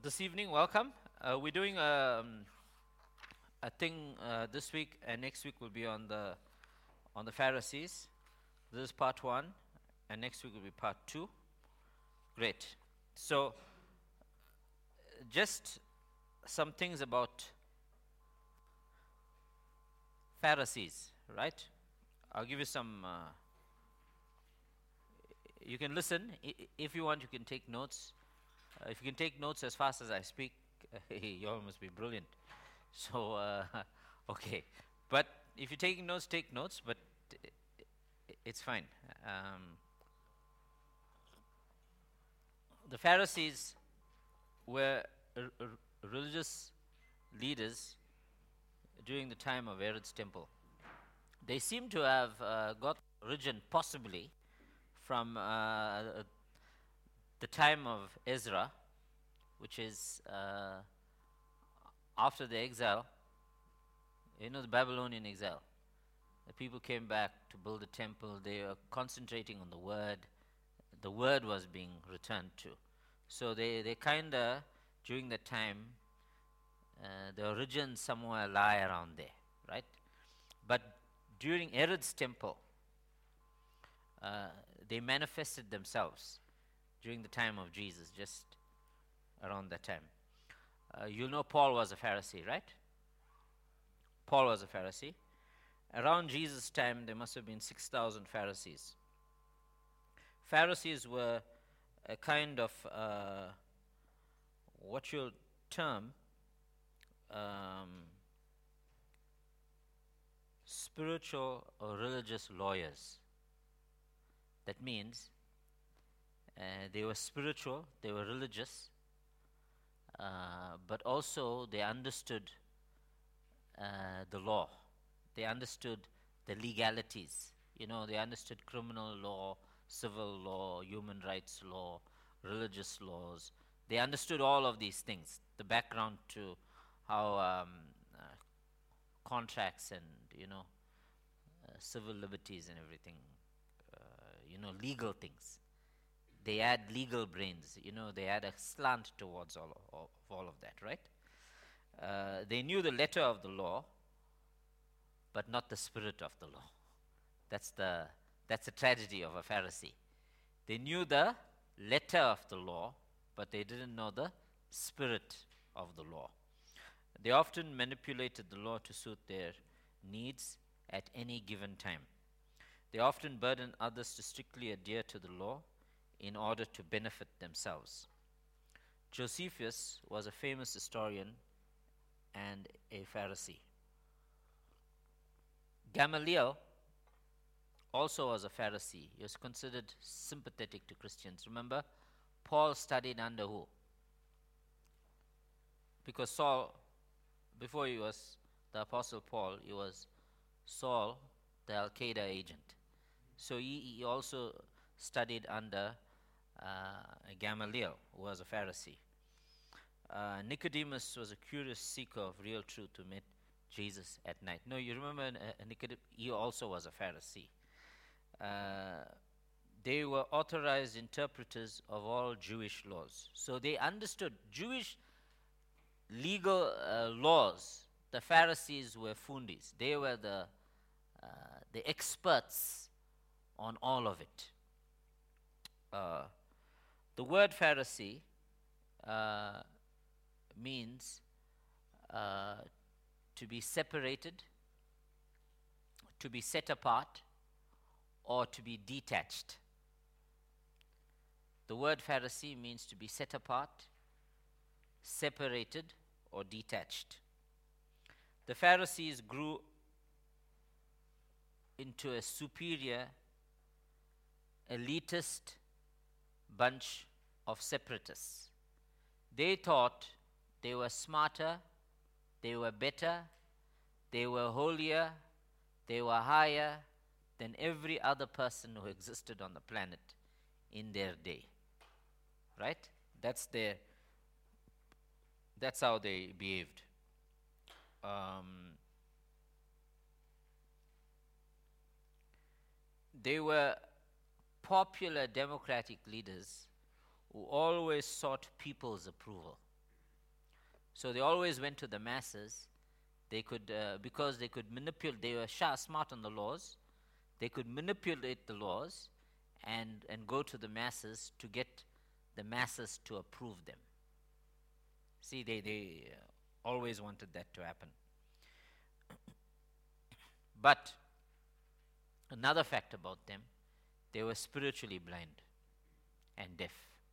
This evening, welcome. We're doing a thing this week, and next week will be on the Pharisees. This is part one, and next week will be part two. Great. So, just some things about Pharisees, right? I'll give you some. You can listen. If you want, you can take notes. If you can take notes as fast as I speak, you all must be brilliant. So, okay. But if you're taking notes, take notes, but it's fine. The Pharisees were religious leaders during the time of Herod's temple. They seem to have got origin possibly from the time of Ezra, which is after the exile, the Babylonian exile. The people came back to build the temple. They were concentrating on the word. The word was being returned to. So they kind of, during that time, the origins somewhere lie around there, right? But during Herod's temple, they manifested themselves during the time of Jesus, just around that time. Paul was a Pharisee, right? Paul was a Pharisee. Around Jesus' time, there must have been 6,000 Pharisees. Pharisees were a kind of what you'll term spiritual or religious lawyers. That means they were spiritual, they were religious, but also they understood the law. They understood the legalities. They understood criminal law, civil law, human rights law, religious laws. They understood all of these things, the background to how contracts and, civil liberties and everything, legal things. They had legal brains, they had a slant towards all of that, right? They knew the letter of the law, but not the spirit of the law. That's the tragedy of a Pharisee. They knew the letter of the law, but they didn't know the spirit of the law. They often manipulated the law to suit their needs at any given time. They often burdened others to strictly adhere to the law in order to benefit themselves. Josephus was a famous historian and a Pharisee. Gamaliel also was a Pharisee. He was considered sympathetic to Christians. Remember, Paul studied under who? Because Saul, before he was the Apostle Paul, he was Saul, the Al-Qaeda agent. So he also studied under Gamaliel, who was a Pharisee. Nicodemus was a curious seeker of real truth who met Jesus at night. No, you remember Nicodemus, he also was a Pharisee. They were authorized interpreters of all Jewish laws. So they understood Jewish legal laws. The Pharisees were fundis. They were the experts on all of it. The word Pharisee means to be separated, to be set apart, or to be detached. The word Pharisee means to be set apart, separated, or detached. The Pharisees grew into a superior, elitist bunch of separatists. They thought they were smarter, they were better, they were holier, they were higher than every other person who existed on the planet in their day. Right? That's how they behaved. They were popular democratic leaders who always sought people's approval. So they always went to the masses. They could, because they could manipulate, they were smart on the laws. They could manipulate the laws and go to the masses to get the masses to approve them. See, they always wanted that to happen. But another fact about them, they were spiritually blind and deaf.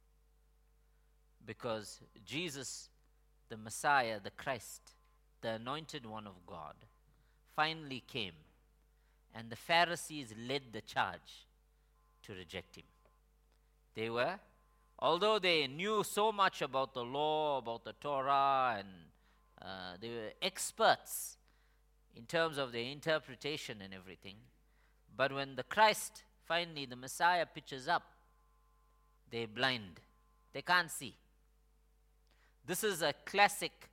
Because Jesus, the Messiah, the Christ, the anointed one of God, finally came, and the Pharisees led the charge to reject him. They were, although they knew so much about the law, about the Torah, and they were experts in terms of their interpretation and everything, but when the Christ, finally the Messiah, pitches up, they're blind. They can't see. This is a classic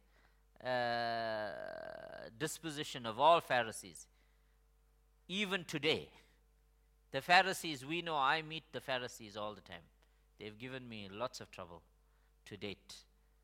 disposition of all Pharisees. Even today, the Pharisees, we know, I meet the Pharisees all the time. They've given me lots of trouble to date.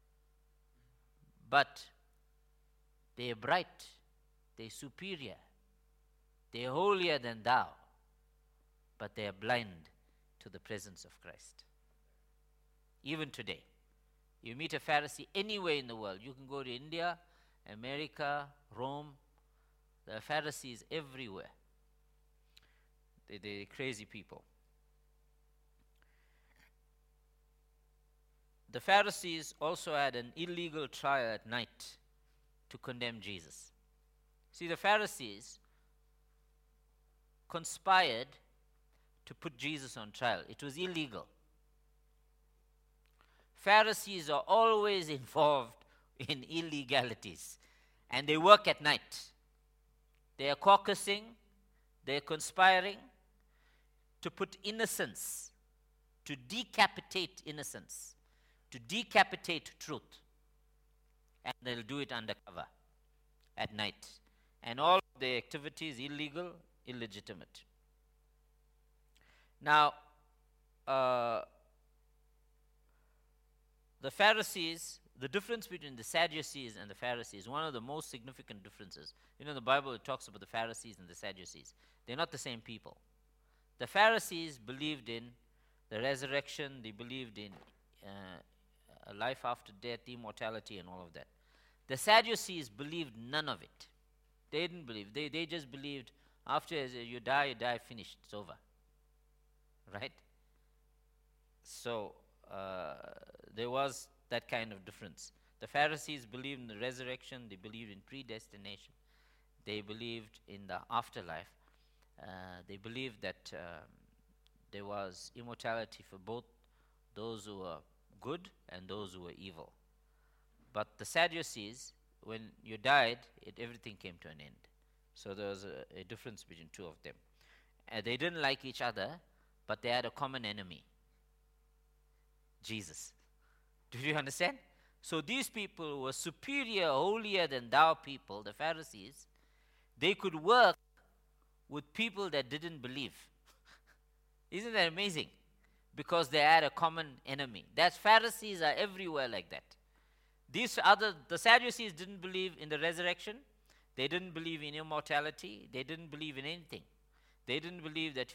But they're bright, they're superior, they're holier than thou, but they are blind to the presence of Christ. Even today, you meet a Pharisee anywhere in the world. You can go to India, America, Rome. There are Pharisees everywhere. They're crazy people. The Pharisees also had an illegal trial at night to condemn Jesus. See, the Pharisees conspired to put Jesus on trial. It was illegal. Pharisees are always involved in illegalities, and they work at night. They are caucusing, they are conspiring to put innocence, to decapitate innocence, to decapitate truth. And they'll do it undercover at night. And all of the activities illegal, illegitimate. Now, the Pharisees, the difference between the Sadducees and the Pharisees, one of the most significant differences. You know, in the Bible it talks about the Pharisees and the Sadducees. They're not the same people. The Pharisees believed in the resurrection, they believed in a life after death, immortality, and all of that. The Sadducees believed none of it. They didn't believe. They just believed after you die, finished, it's over. Right? So, there was that kind of difference. The Pharisees believed in the resurrection, they believed in predestination, they believed in the afterlife, they believed that there was immortality for both those who were good and those who were evil. But the Sadducees, when you died, everything came to an end. So there was a difference between two of them. They didn't like each other, but they had a common enemy, Jesus. Do you understand? So these people were superior, holier than thou people, the Pharisees. They could work with people that didn't believe. Isn't that amazing? Because they had a common enemy. Pharisees are everywhere like that. The Sadducees didn't believe in the resurrection. They didn't believe in immortality. They didn't believe in anything. They didn't believe that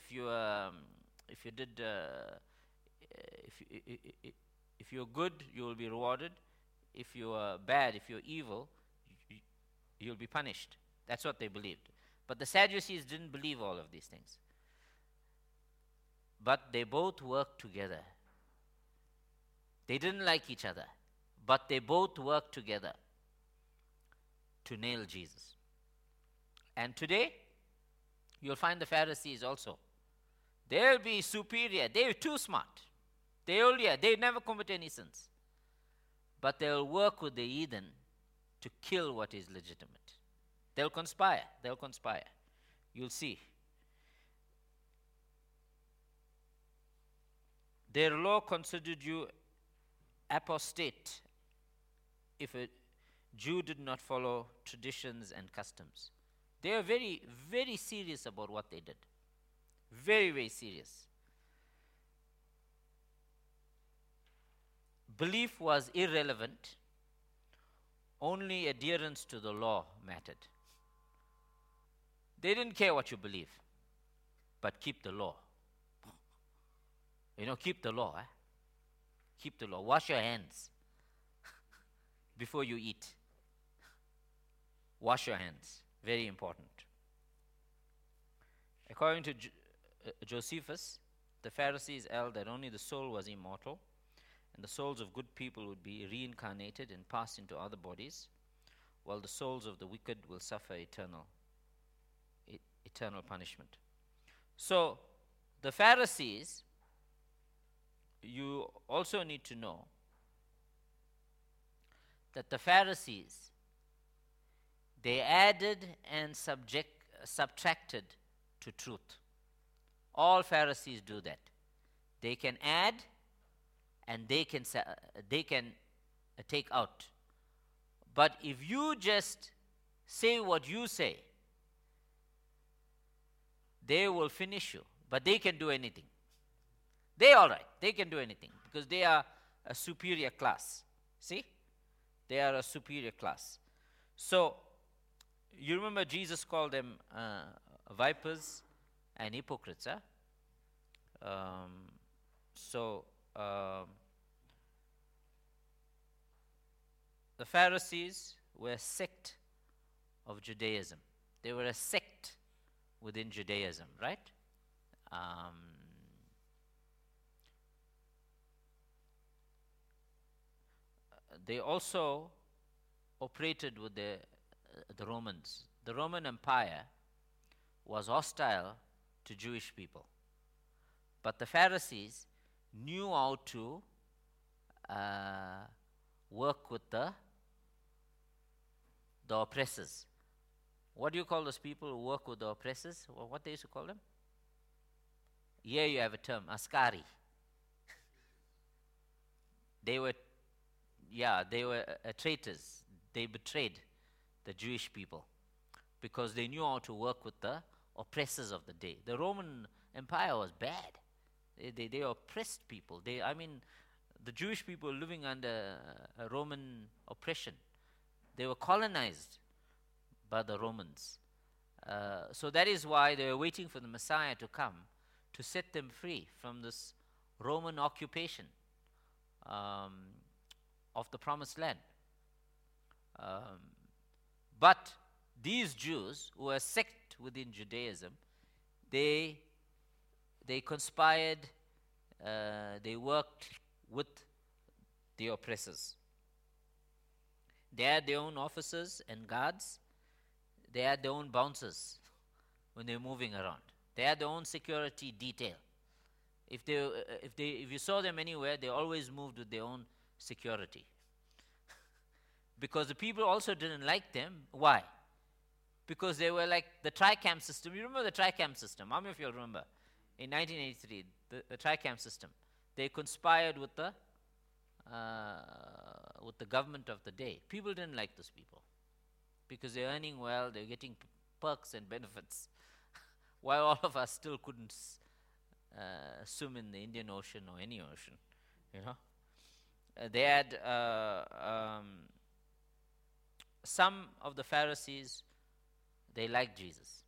if you're good, you will be rewarded. If you are bad, if you're evil, you'll be punished. That's what they believed. But the Sadducees didn't believe all of these things. But they both worked together. They didn't like each other, but they both worked together to nail Jesus. And today, you'll find the Pharisees also. They'll be superior. They're too smart. They never commit any sins. But they'll work with the heathen to kill what is legitimate. They'll conspire. You'll see. Their law considered you apostate if a Jew did not follow traditions and customs. They are very, very serious about what they did. Very, very serious. Belief was irrelevant. only adherence to the law mattered. They didn't care what you believe, but keep the law. Keep the law. Keep the law. Wash your hands before you eat. Wash your hands. Very important. According to Josephus, the Pharisees held that only the soul was immortal, and the souls of good people would be reincarnated and pass into other bodies, while the souls of the wicked will suffer eternal punishment. So, the Pharisees, you also need to know that the Pharisees, they added and subtracted to truth. All Pharisees do that. They can add and they can take out. But if you just say what you say, they will finish you. But they can do anything. They're all right. They can do anything because they are a superior class. See? They are a superior class. So, you remember Jesus called them vipers and hypocrites. The Pharisees were a sect of Judaism. They were a sect within Judaism, right? They also operated with the Romans. The Roman Empire was hostile to Jewish people. But the Pharisees knew how to work with the oppressors. What do you call those people who work with the oppressors? What they used to call them? Here you have a term, askari. They were traitors. They betrayed the Jewish people because they knew how to work with the oppressors of the day. The Roman Empire was bad. They oppressed people. The Jewish people living under a Roman oppression. They were colonized by the Romans. So that is why they were waiting for the Messiah to come to set them free from this Roman occupation of the Promised Land. But these Jews, who were a sect within Judaism, they conspired, they worked with the oppressors. They had their own officers and guards. They had their own bouncers when they were moving around. They had their own security detail. If you saw them anywhere, they always moved with their own security. Because the people also didn't like them. Why? Because they were like the Tri-Camp system. You remember the Tri-Camp system? How many of you remember? In 1983, the Tri-Camp system. They conspired with the government of the day. People didn't like those people because they're earning well, they're getting perks and benefits, while all of us still couldn't swim in the Indian Ocean or any ocean, They had some of the Pharisees, they liked Jesus.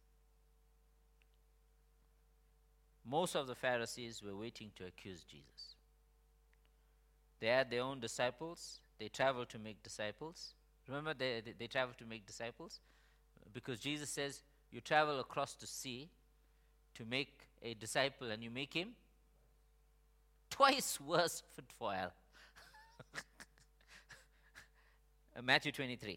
Most of the Pharisees were waiting to accuse Jesus. They had their own disciples. They traveled to make disciples. Remember, they traveled to make disciples? Because Jesus says, you travel across the sea to make a disciple and you make him twice worse fit for hell. Matthew 23.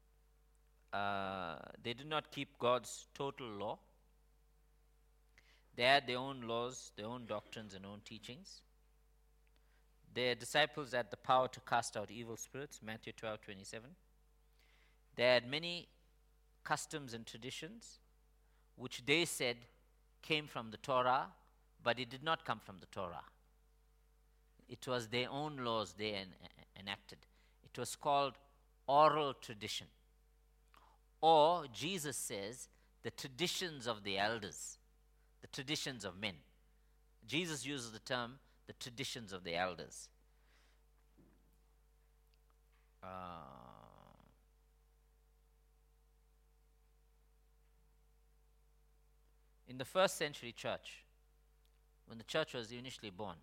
They did not keep God's total law. They had their own laws, their own doctrines and own teachings. Their disciples had the power to cast out evil spirits, Matthew 12:27. They had many customs and traditions which they said came from the Torah, but it did not come from the Torah. It was their own laws they enacted. It was called oral tradition. Or, Jesus says, the traditions of the elders, the traditions of men. Jesus uses the term, the traditions of the elders. In the first century church, when the church was initially born,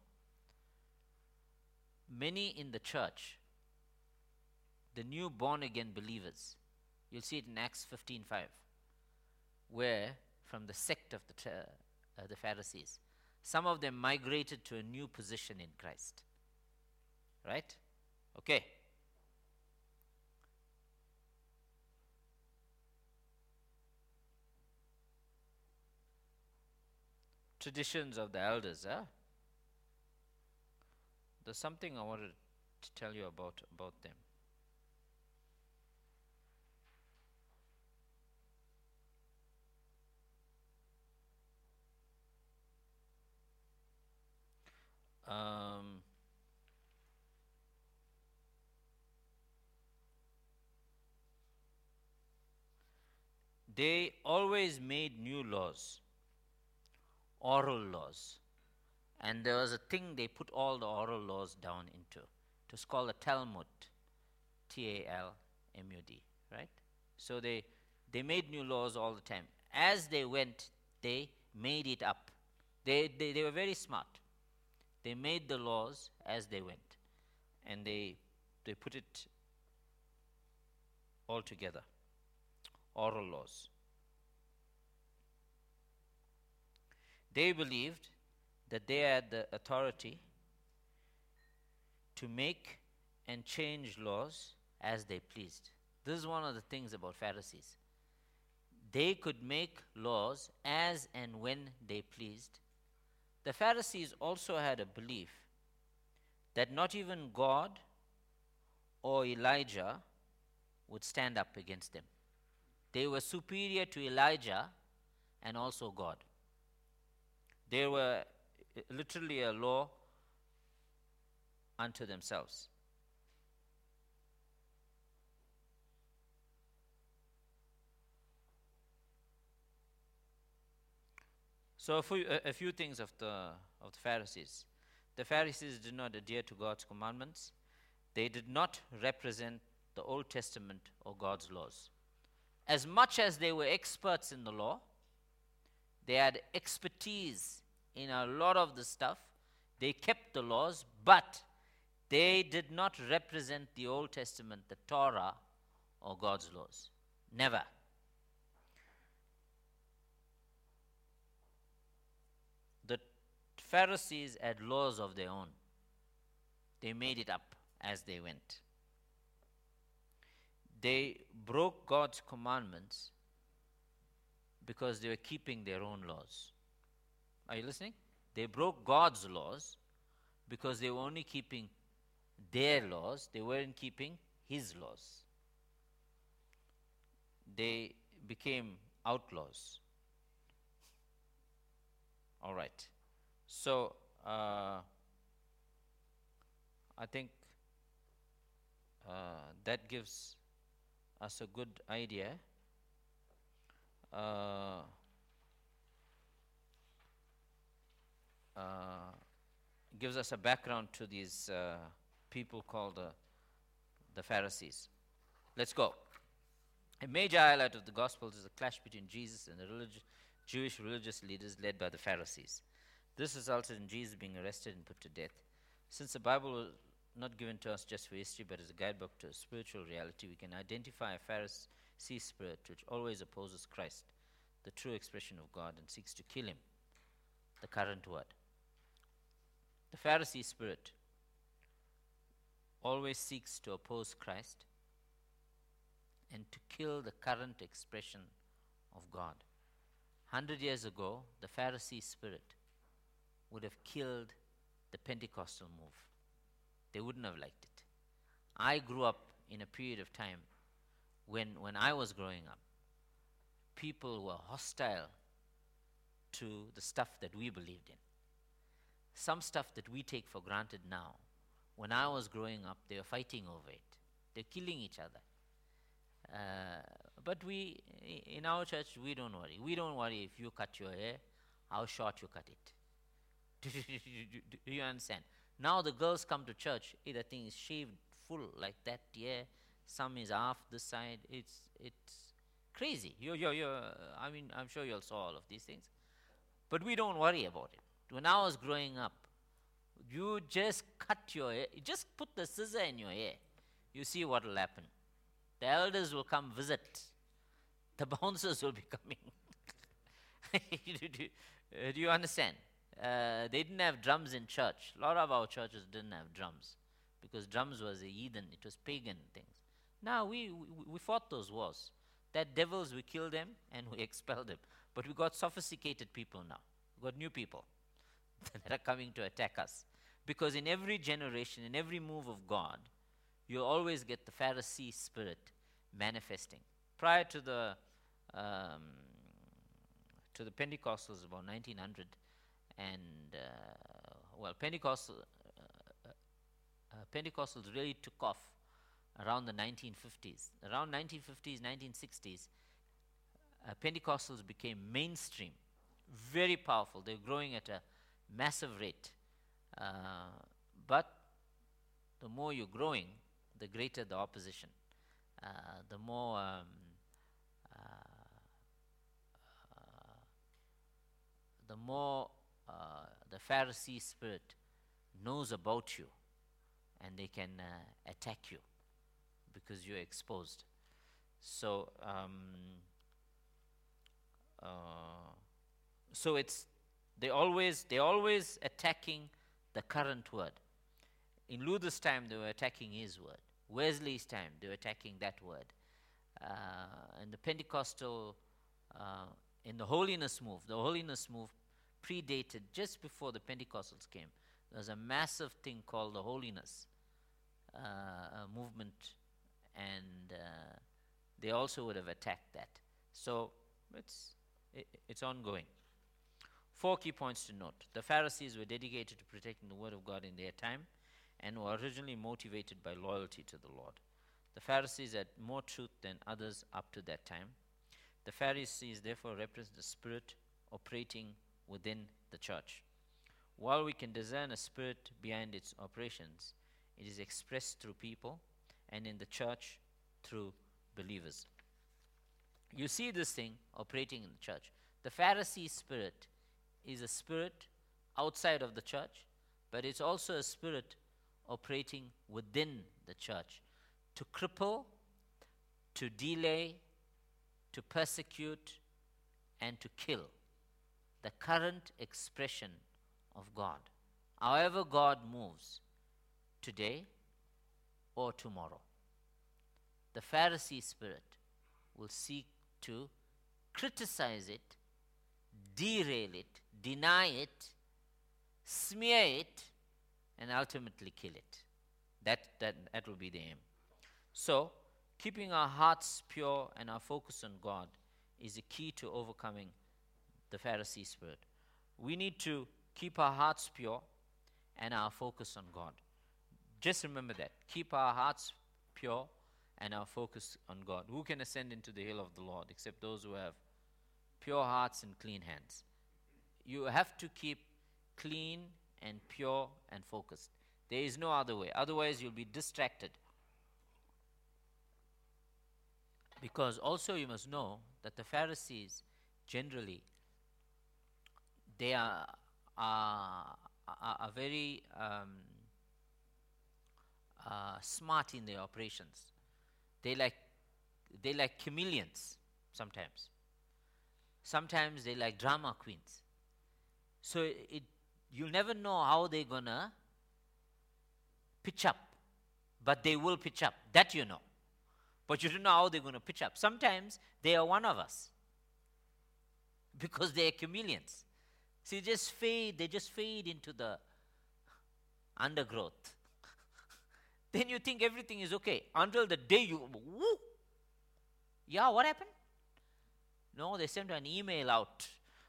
many in the church, the new born again believers, you'll see it in Acts 15:5, where from the sect of the Pharisees, some of them migrated to a new position in Christ. Right? Okay. Traditions of the elders, huh? There's something I wanted to tell you about them. They always made new laws, oral laws. And there was a thing they put all the oral laws down into. It was called a Talmud, Talmud, right? So they made new laws all the time. As they went, they made it up. They were very smart. They made the laws as they went. And they put it all together. Oral laws. They believed that they had the authority to make and change laws as they pleased. This is one of the things about Pharisees. They could make laws as and when they pleased. The Pharisees also had a belief that not even God or Elijah would stand up against them. They were superior to Elijah and also God. They were literally a law unto themselves. So a few things of the Pharisees. The Pharisees did not adhere to God's commandments. They did not represent the Old Testament or God's laws. As much as they were experts in the law, they had expertise in a lot of the stuff. They kept the laws, but they did not represent the Old Testament, the Torah, or God's laws. Never. The Pharisees had laws of their own. They made it up as they went. They broke God's commandments because they were keeping their own laws. Are you listening? They broke God's laws because they were only keeping their laws. They weren't keeping His laws. They became outlaws. All right. So, I think that gives us a good idea. Gives us a background to these people called the Pharisees. Let's go. A major highlight of the Gospels is the clash between Jesus and the Jewish religious leaders led by the Pharisees. This resulted in Jesus being arrested and put to death. Since the Bible was not given to us just for history, but as a guidebook to a spiritual reality, we can identify a Pharisee spirit which always opposes Christ, the true expression of God, and seeks to kill Him, the current word. The Pharisee spirit always seeks to oppose Christ and to kill the current expression of God. 100 years ago, the Pharisee spirit would have killed the Pentecostal move. They wouldn't have liked it. I grew up in a period of time when I was growing up, people were hostile to the stuff that we believed in. Some stuff that we take for granted now, when I was growing up, they were fighting over it. They're killing each other. But we, in our church, we don't worry. We don't worry if you cut your hair, how short you cut it. Do you understand? Now the girls come to church, the thing is shaved full like that, yeah. Some is half this side. It's crazy. I mean, I'm sure you all saw all of these things. But we don't worry about it. When I was growing up, you just cut your hair, you just put the scissor in your hair. You see what will happen. The elders will come visit. The bouncers will be coming. Do you understand? They didn't have drums in church. A lot of our churches didn't have drums because drums was a heathen, it was pagan things. Now we fought those wars. That devils, we killed them and we expelled them. But we got sophisticated people now. We got new people that are coming to attack us. Because in every generation, in every move of God, you always get the Pharisee spirit manifesting. Prior to the Pentecostals, about 1900, and Pentecostals really took off around the 1950s. Around 1950s, 1960s, Pentecostals became mainstream, very powerful. They're growing at a massive rate. But the more you're growing, the greater the opposition. The more the Pharisee spirit knows about you, and they can attack you because you're exposed. So they're always attacking the current word. In Luther's time, they were attacking his word. Wesley's time, they were attacking that word. In the Pentecostal, in the holiness move predated just before the Pentecostals came. There was a massive thing called the holiness movement, and they also would have attacked that. So it's ongoing. 4 key points to note. The Pharisees were dedicated to protecting the word of God in their time and were originally motivated by loyalty to the Lord. The Pharisees had more truth than others up to that time. The Pharisees therefore represent the spirit operating within the church. While we can discern a spirit behind its operations, it is expressed through people and in the church through believers. You see this thing operating in the church. The Pharisee spirit is a spirit outside of the church, but it's also a spirit operating within the church to cripple, to delay, to persecute, and to kill the current expression of God. However God moves, today or tomorrow, the Pharisee spirit will seek to criticize it, derail it, deny it, smear it, and ultimately kill it. That will be the aim. So, keeping our hearts pure and our focus on God is the key to overcoming the Pharisee spirit. We need to keep our hearts pure and our focus on God. Just remember that. Keep our hearts pure and our focus on God. Who can ascend into the hill of the Lord except those who have pure hearts and clean hands? You have to keep clean and pure and focused. There is no other way. Otherwise, you'll be distracted. Because also you must know that the Pharisees generally, they are very smart in their operations. They like chameleons sometimes. Sometimes they like drama queens. So you'll never know how they're gonna pitch up, but they will pitch up. That you know. But you don't know how they're going to pitch up. Sometimes they are one of us because they are chameleons. See, they just fade into the undergrowth. Then you think everything is okay until the day you, whoo, yeah, what happened? No, they sent an email out.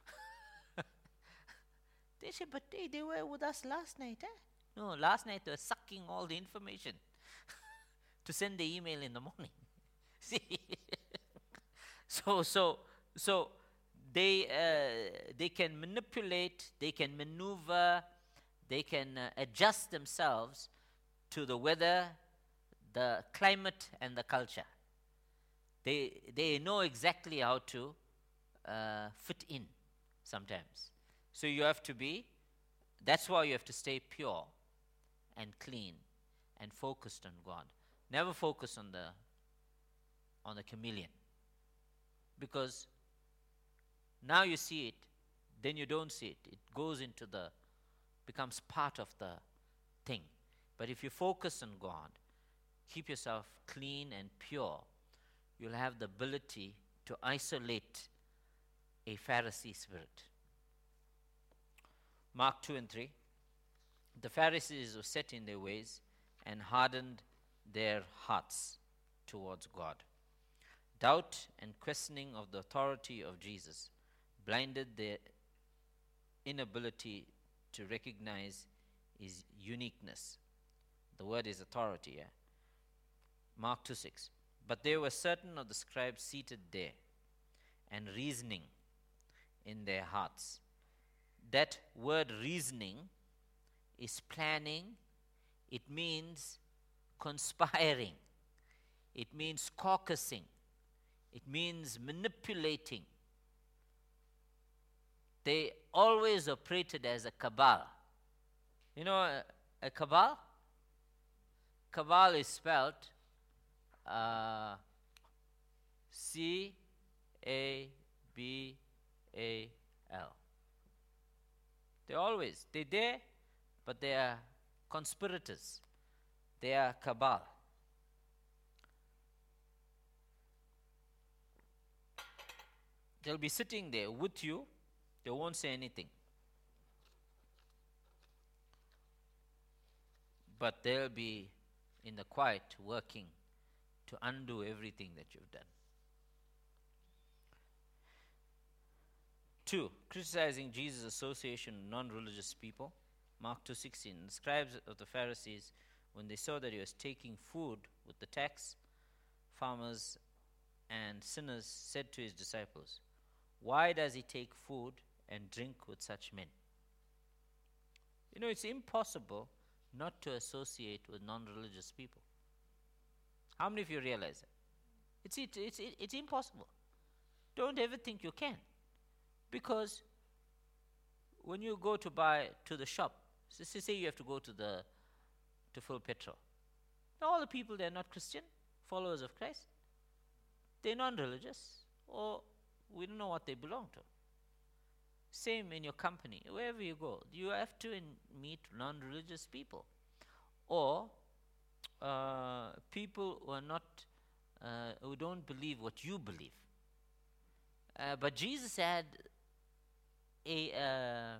They said, but they were with us last night, eh? No, last night they were sucking all the information to send the email in the morning. See, so they can manipulate, they can maneuver, they can adjust themselves to the weather, the climate, and the culture. They know exactly how to fit in sometimes. So you have to be, that's why you have to stay pure and clean and focused on God. Never focus on the chameleon. Because now you see it, then you don't see it. It goes into becomes part of the thing. But if you focus on God, keep yourself clean and pure, you'll have the ability to isolate a Pharisee spirit. Mark 2 and 3. The Pharisees were set in their ways and hardened their hearts towards God. Doubt and questioning of the authority of Jesus blinded their inability to recognize his uniqueness. The word is authority. Yeah? Mark 2:6. But there were certain of the scribes seated there and reasoning in their hearts. That word reasoning is planning. It means conspiring. It means caucusing. It means manipulating. They always operated as a cabal. You know a cabal? Cabal is spelled C-A-B-A-L. They're there, but they are conspirators. They are cabal. They'll be sitting there with you. They won't say anything. But they'll be in the quiet working to undo everything that you've done. 2. Criticizing Jesus' association with non-religious people. Mark 2:16. The scribes of the Pharisees, when they saw that he was taking food with the tax farmers and sinners, said to his disciples, "Why does he take food and drink with such men?" You know, it's impossible not to associate with non-religious people. How many of you realize that? It's impossible. Don't ever think you can. Because when you go to buy to the shop, say you have to go to fill petrol. All the people, they're not Christian, followers of Christ. They're non-religious, or we don't know what they belong to. Same in your company, wherever you go, you have to meet non-religious people, or people who are not, who don't believe what you believe. But Jesus had a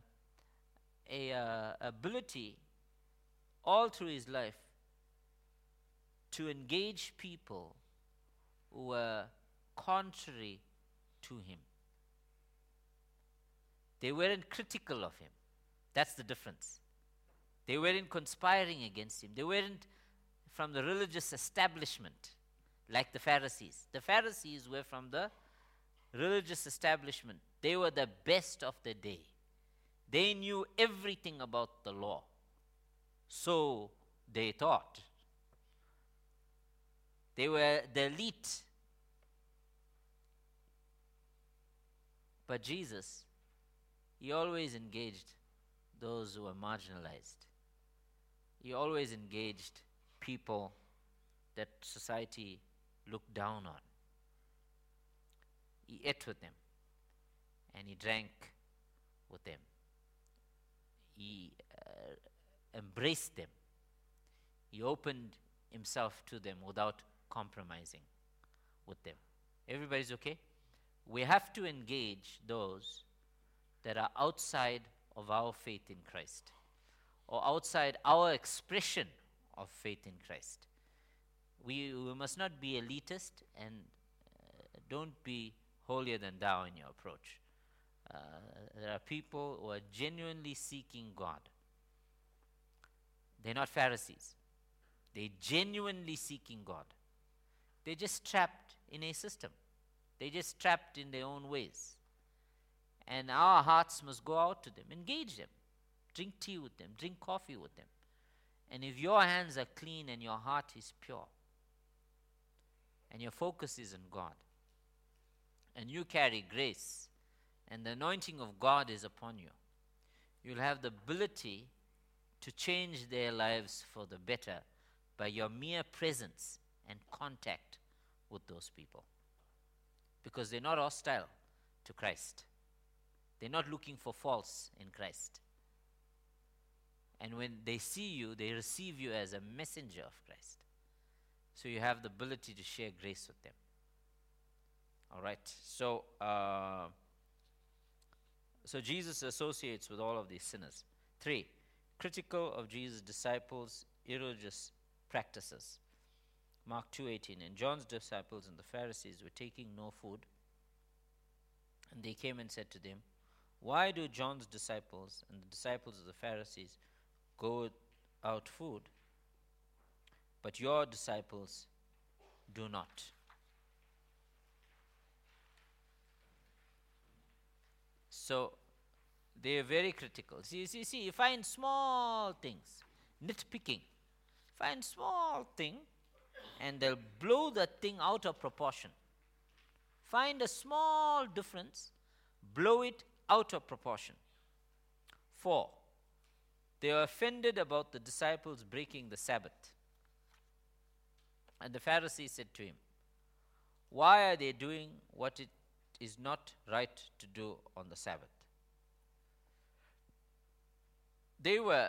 ability all through his life to engage people who were contrary to him. They weren't critical of him. That's the difference. They weren't conspiring against him. They weren't from the religious establishment like the Pharisees. The Pharisees were from the religious establishment. They were the best of the day. They knew everything about the law. So they thought. They were the elite. But Jesus, he always engaged those who were marginalized. He always engaged people that society looked down on. He ate with them and he drank with them. He embraced them. He opened himself to them without compromising with them. Everybody's okay? We have to engage those that are outside of our faith in Christ, or outside our expression of faith in Christ. We must not be elitist, and don't be holier than thou in your approach. There are people who are genuinely seeking God. They're not Pharisees. They're genuinely seeking God. They're just trapped in a system. They're just trapped in their own ways. And our hearts must go out to them, engage them, drink tea with them, drink coffee with them. And if your hands are clean and your heart is pure, and your focus is on God, and you carry grace, and the anointing of God is upon you, You'll have the ability to change their lives for the better by your mere presence and contact with those people. Because they're not hostile to Christ. They're not looking for faults in Christ. And when they see you, they receive you as a messenger of Christ. So you have the ability to share grace with them. All right. So Jesus associates with all of these sinners. 3, critical of Jesus' disciples' irreligious practices. Mark 2:18. And John's disciples and the Pharisees were taking no food. And they came and said to them, why do John's disciples and the disciples of the Pharisees go without food, but your disciples do not? So they are very critical. See, you find small things, nitpicking. Find small thing, and they'll blow that thing out of proportion. Find a small difference, blow it out of proportion. 4, they are offended about the disciples breaking the Sabbath. And the Pharisees said to him, why are they doing what it is not right to do on the Sabbath? They were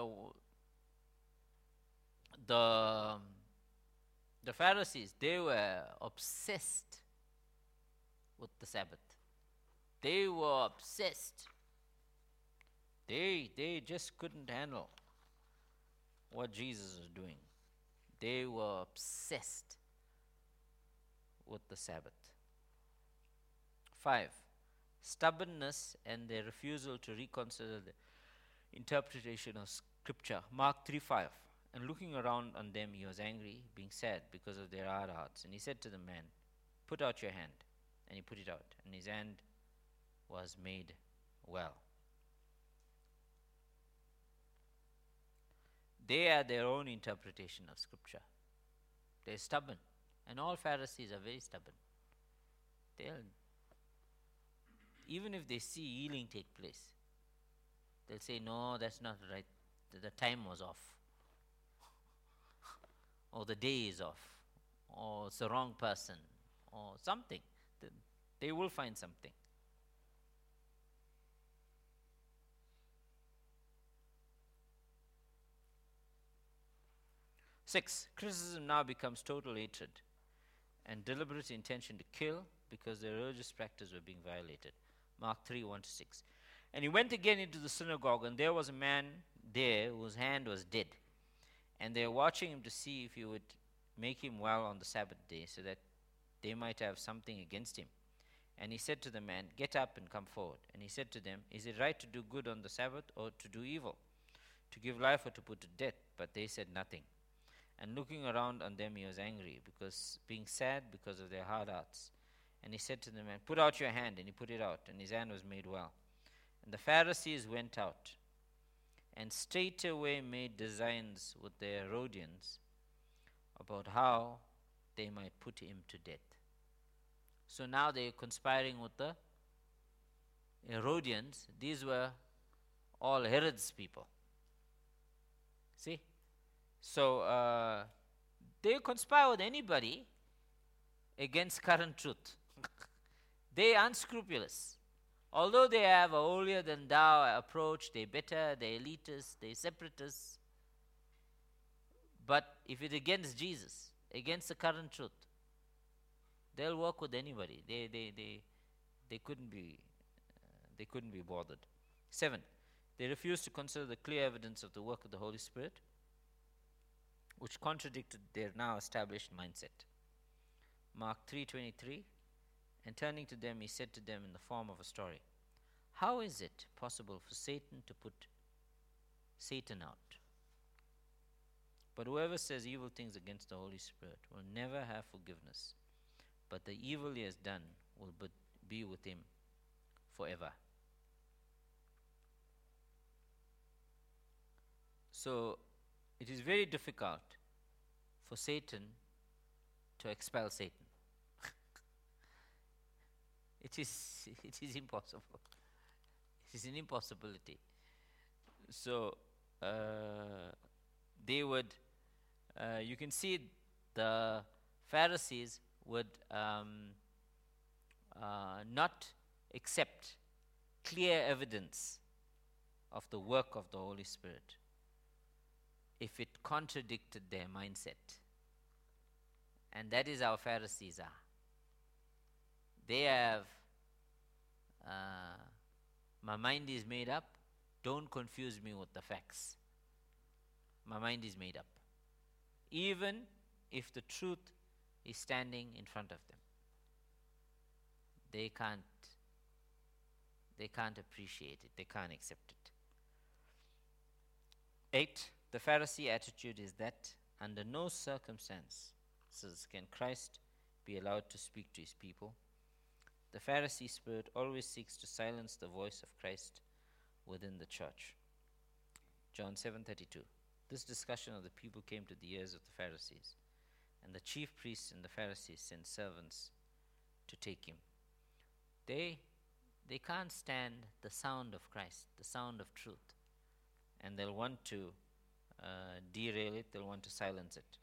the Pharisees, they were obsessed with the Sabbath. They were obsessed. They just couldn't handle what Jesus was doing. They were obsessed with the Sabbath. 5, stubbornness and their refusal to reconsider the interpretation of Scripture. Mark 3:5. And looking around on them, he was angry, being sad because of their hard hearts. And he said to the man, put out your hand. And he put it out, and his hand was made well. They had their own interpretation of Scripture. They're stubborn. And all Pharisees are very stubborn. Even if they see healing take place, they'll say, no, that's not right. The time was off. Or the day is off. Or it's the wrong person. Or something. They will find something. 6, criticism now becomes total hatred and deliberate intention to kill because their religious practice were being violated. Mark 3:1-6. And he went again into the synagogue, and there was a man there whose hand was dead. And they were watching him to see if he would make him well on the Sabbath day, so that they might have something against him. And he said to the man, get up and come forward. And he said to them, is it right to do good on the Sabbath or to do evil? To give life or to put to death? But they said nothing. And looking around on them, he was angry, because being sad because of their hard hearts. And he said to the man, put out your hand. And he put it out, and his hand was made well. And the Pharisees went out, and straightway made designs with the Herodians about how they might put him to death. So now they are conspiring with the Herodians. These were all Herod's people. See? So they conspire with anybody against current truth. They are unscrupulous. Although they have a holier than thou approach, they're better, they're elitists, they're separatists. But if it's against Jesus, against the current truth, they'll work with anybody. They couldn't be bothered. 7, they refused to consider the clear evidence of the work of the Holy Spirit, which contradicted their now established mindset. Mark 3:23, and turning to them, he said to them in the form of a story, how is it possible for Satan to put Satan out? But whoever says evil things against the Holy Spirit will never have forgiveness, but the evil he has done will be with him forever. So it is very difficult for Satan to expel Satan. It is impossible. It is an impossibility. So they would, you can see the Pharisees would not accept clear evidence of the work of the Holy Spirit if it contradicted their mindset. And that is how Pharisees are. They have, my mind is made up, don't confuse me with the facts. My mind is made up. Even if the truth is standing in front of them, they can't appreciate it, they can't accept it. 8. The Pharisee attitude is that under no circumstances can Christ be allowed to speak to his people. The Pharisee spirit always seeks to silence the voice of Christ within the church. John 7:32. This discussion of the people came to the ears of the Pharisees, and the chief priests and the Pharisees sent servants to take him. They can't stand the sound of Christ, the sound of truth, and they'll want to derail it, they'll want to silence it.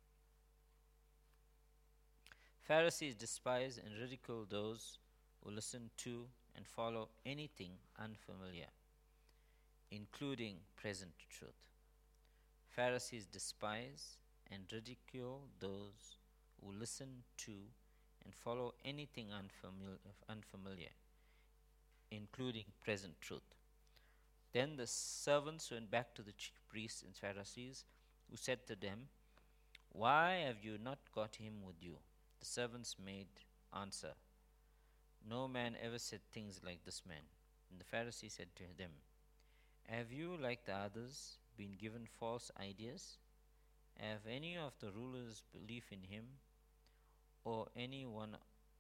Pharisees despise and ridicule those who listen to and follow anything unfamiliar, including present truth. Pharisees despise and ridicule those who listen to and follow anything unfamiliar, including present truth. Then the servants went back to the chief priests and Pharisees, who said to them, "Why have you not got him with you?" The servants made answer, "No man ever said things like this man." And the Pharisee said to them, "Have you, like the others, been given false ideas? Have any of the rulers belief in him, or any one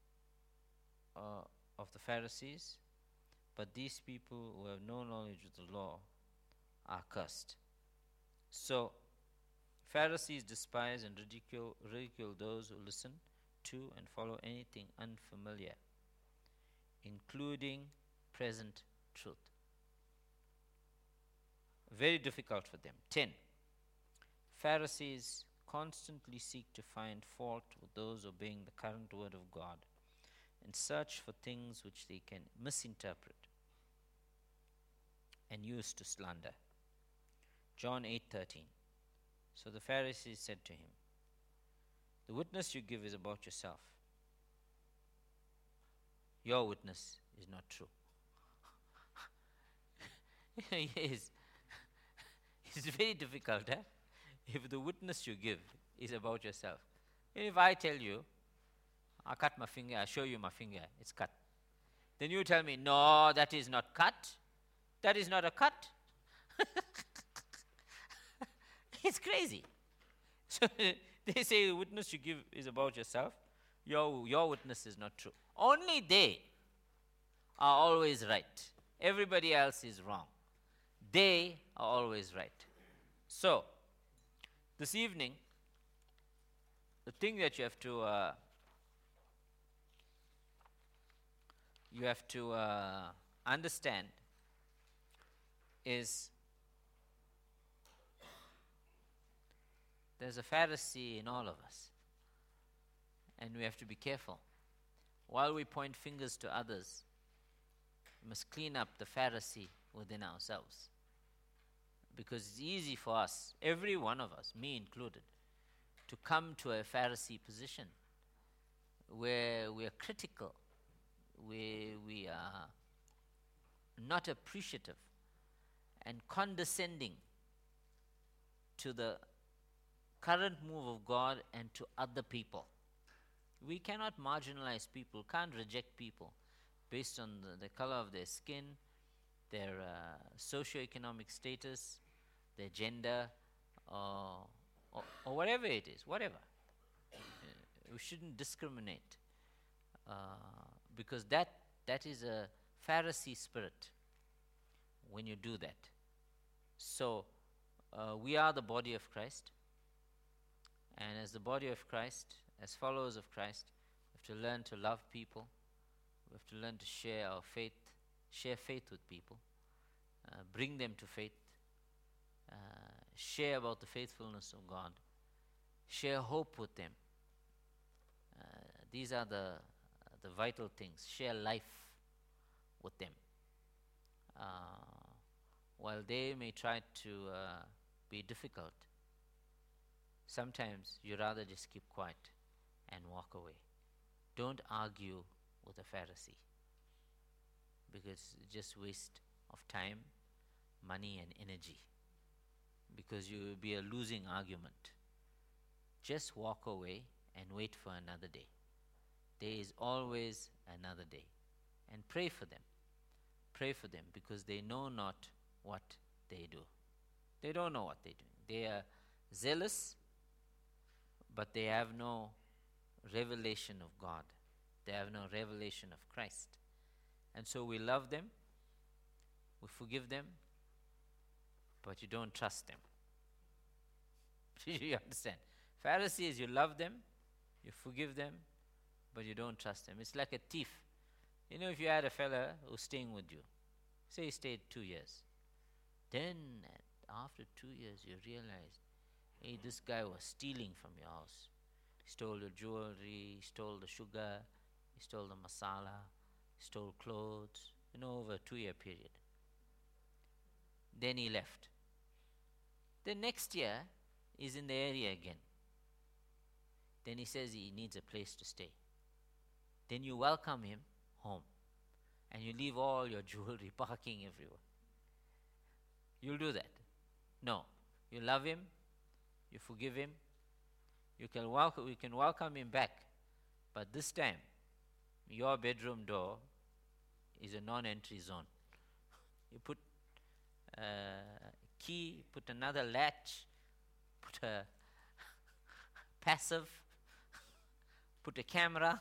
of the Pharisees? But these people who have no knowledge of the law are cursed." So, Pharisees despise and ridicule those who listen to and follow anything unfamiliar, including present truth. Very difficult for them. 10. Pharisees constantly seek to find fault with those obeying the current word of God and search for things which they can misinterpret and use to slander. John 8:13. So the Pharisees said to him, "The witness you give is about yourself. Your witness is not true." Yes. It's very difficult, eh? If the witness you give is about yourself. If I tell you, I cut my finger, I show you my finger, it's cut. Then you tell me, "No, that is not cut. That is not a cut." It's crazy. So they say the witness you give is about yourself. Your witness is not true. Only they are always right. Everybody else is wrong. They are always right. So, this evening, the thing that you have to understand is there's a Pharisee in all of us, and we have to be careful. While we point fingers to others, we must clean up the Pharisee within ourselves, because it's easy for us, every one of us, me included, to come to a Pharisee position where we are critical, where we are not appreciative and condescending to the current move of God and to other people. We cannot marginalize people, can't reject people based on the color of their skin, their socioeconomic status, their gender, or whatever it is, whatever. We shouldn't discriminate, because that is a Pharisee spirit when you do that. So, we are the body of Christ, and as the body of Christ, as followers of Christ, we have to learn to love people. We have to learn to share our faith, share faith with people, bring them to faith, Share about the faithfulness of God. Share hope with them. These are the vital things. Share life with them. While they may try to be difficult, sometimes you rather just keep quiet and walk away. Don't argue with a Pharisee, because it's just waste of time, money and energy, because you will be a losing argument. Just walk away and wait for another day. There is always another day. And pray for them. Pray for them, because they know not what they do. They don't know what they're doing. They are zealous, but they have no revelation of God. They have no revelation of Christ. And so we love them, we forgive them, but you don't trust them. You understand? Pharisees, you love them, you forgive them, but you don't trust them. It's like a thief. You know, if you had a fella who's staying with you, say he stayed 2 years, then after 2 years you realize, hey, this guy was stealing from your house. He stole your jewelry, he stole the sugar, he stole the masala, he stole clothes, over a 2-year period. Then he left. The next year, he's in the area again. Then he says he needs a place to stay. Then you welcome him home, and you leave all your jewelry parking everywhere. You'll do that? No. You love him, you forgive him, you can welcome him back, but this time, your bedroom door is a non-entry zone. You put a key, put another latch, put a passive, put a camera.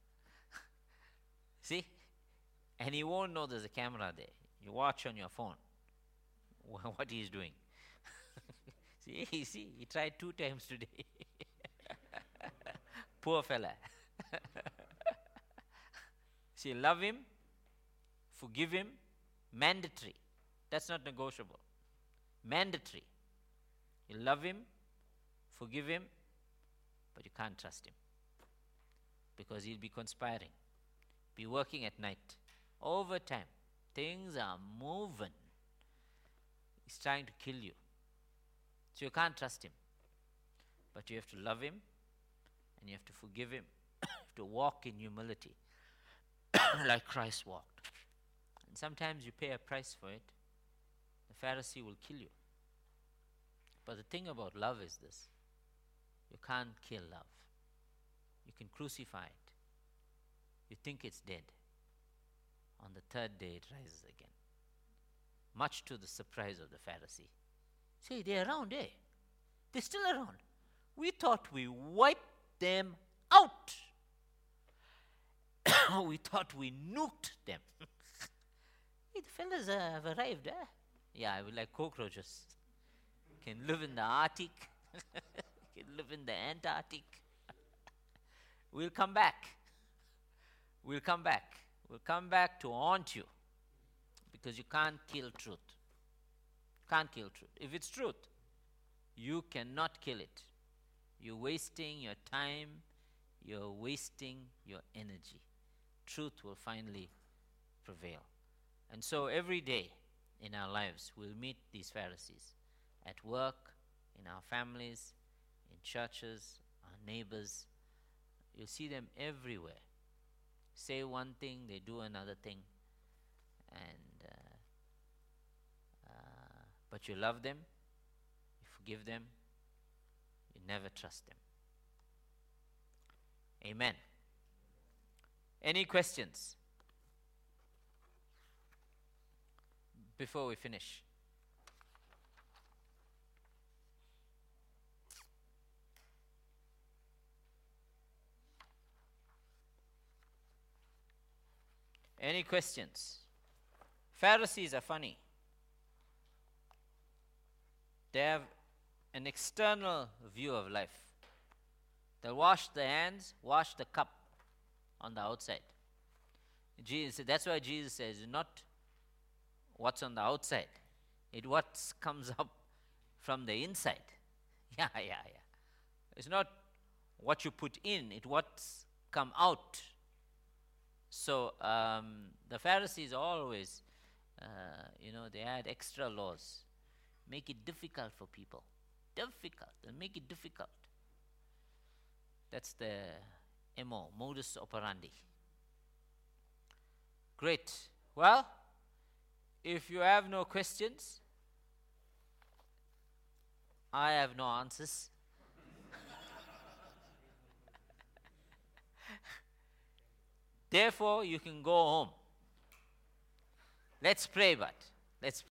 See? And he won't know there's a camera there. You watch on your phone what he's doing. See, he tried 2 times today. Poor fella. See, love him, forgive him, mandatory. That's not negotiable. Mandatory. You love him, forgive him, but you can't trust him, because he'll be conspiring, be working at night, overtime. Things are moving. He's trying to kill you. So you can't trust him. But you have to love him, and you have to forgive him. You have to walk in humility like Christ walked. And sometimes you pay a price for it. The Pharisee will kill you. But the thing about love is this: you can't kill love. You can crucify it. You think it's dead. On the 3rd day it rises again. Much to the surprise of the Pharisee. Say, they're around, eh? They're still around. We thought we wiped them out. We thought we nuked them. Hey, the fellas have arrived, eh? Yeah, we like cockroaches. Can live in the Arctic. Can live in the Antarctic. We'll come back. We'll come back. We'll come back to haunt you, because you can't kill truth. Can't kill truth. If it's truth, you cannot kill it. You're wasting your time. You're wasting your energy. Truth will finally prevail. And so every day in our lives, we'll meet these Pharisees at work, in our families, in churches, our neighbors. You'll see them everywhere. Say one thing, they do another thing. And but you love them, you forgive them, you never trust them. Amen. Any questions before we finish? Any questions? Pharisees are funny. They have an external view of life. They'll wash the hands, wash the cup on the outside. That's why Jesus says, not what's on the outside, it's what comes up from the inside. Yeah, yeah, yeah. It's not what you put in, it's what's come out. So the Pharisees always, they add extra laws, make it difficult for people. Difficult, they make it difficult. That's the MO, modus operandi. Great. Well, if you have no questions, I have no answers. Therefore, you can go home. Let's pray, but let's pray.